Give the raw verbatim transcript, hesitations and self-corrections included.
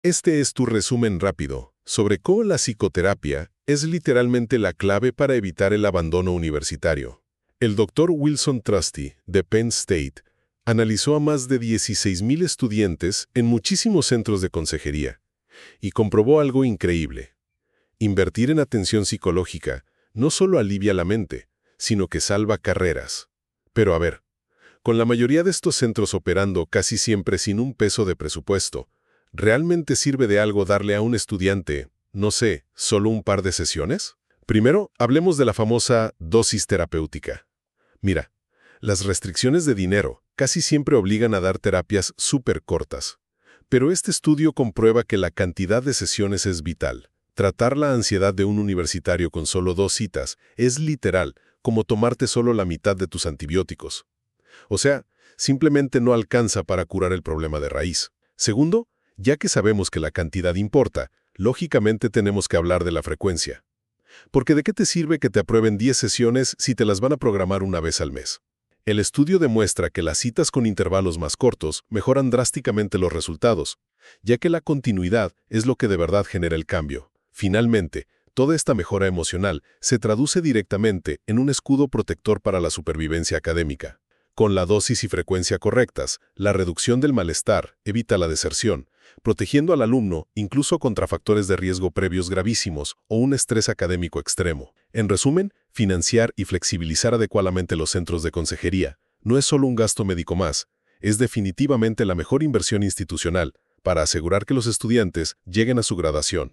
Este es tu resumen rápido sobre cómo la psicoterapia es literalmente la clave para evitar el abandono universitario. El doctor Wilson Trusty, de Penn State, analizó a más de dieciséis mil estudiantes en muchísimos centros de consejería y comprobó algo increíble. Invertir en atención psicológica no solo alivia la mente, sino que salva carreras. Pero a ver, con la mayoría de estos centros operando casi siempre sin un peso de presupuesto, ¿realmente sirve de algo darle a un estudiante, no sé, solo un par de sesiones? Primero, hablemos de la famosa dosis terapéutica. Mira, las restricciones de dinero casi siempre obligan a dar terapias súper cortas. Pero este estudio comprueba que la cantidad de sesiones es vital. Tratar la ansiedad de un universitario con solo dos citas es literal, como tomarte solo la mitad de tus antibióticos. O sea, simplemente no alcanza para curar el problema de raíz. Segundo, ya que sabemos que la cantidad importa, lógicamente tenemos que hablar de la frecuencia. Porque ¿de qué te sirve que te aprueben diez sesiones si te las van a programar una vez al mes? El estudio demuestra que las citas con intervalos más cortos mejoran drásticamente los resultados, ya que la continuidad es lo que de verdad genera el cambio. Finalmente, toda esta mejora emocional se traduce directamente en un escudo protector para la supervivencia académica. Con la dosis y frecuencia correctas, la reducción del malestar evita la deserción, protegiendo al alumno incluso contra factores de riesgo previos gravísimos o un estrés académico extremo. En resumen, financiar y flexibilizar adecuadamente los centros de consejería no es solo un gasto médico más, es definitivamente la mejor inversión institucional para asegurar que los estudiantes lleguen a su graduación.